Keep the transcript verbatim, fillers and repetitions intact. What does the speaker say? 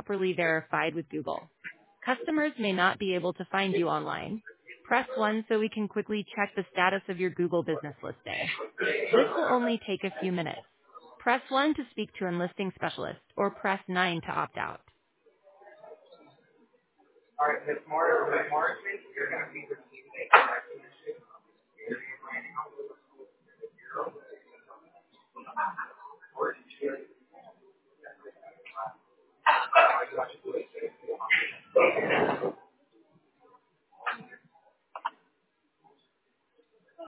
properly verified with Google. Customers may not be able to find you online. Press one so we can quickly check the status of your Google business listing. This will only take a few minutes. Press one to speak to a listing specialist or press nine to opt out. All right, Miss Morris, Miss Morrison, you're going to be